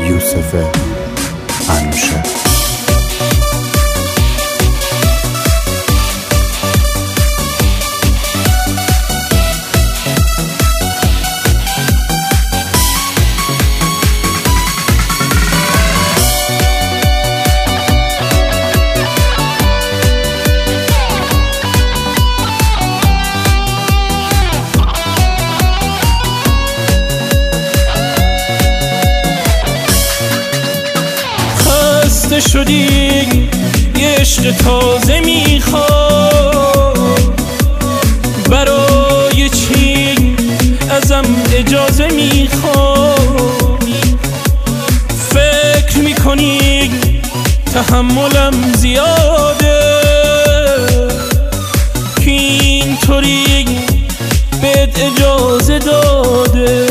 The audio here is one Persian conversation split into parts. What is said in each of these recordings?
یوسف انوشه. شدی یه عشق تازه میخواد، برای چی ازم اجازه میخواد؟ فکر میکنی تحملم زیاده که اینطوری بهت اجازه داده،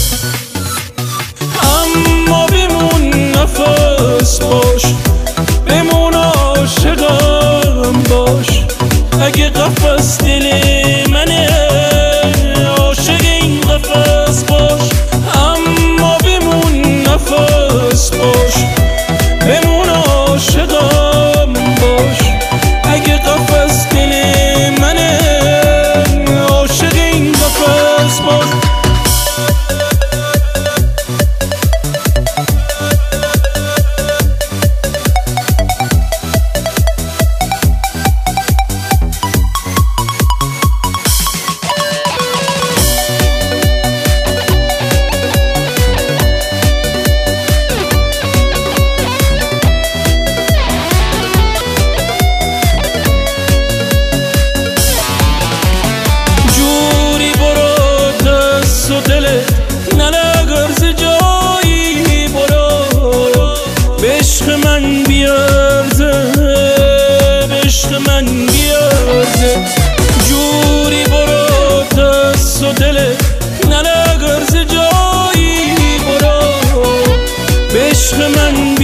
اما بمون نفس باش، بمون عاشقم باش. اگه قفس دل منه عاشق این قفس باش، اما بمون نفس باش، بمون عاشقم باش. اگه قفس دل منه عاشق این قفس باش. من بیارزه عشق من بیارزه، جوری برو دست و دلت نلگرز جایی برو به عشق من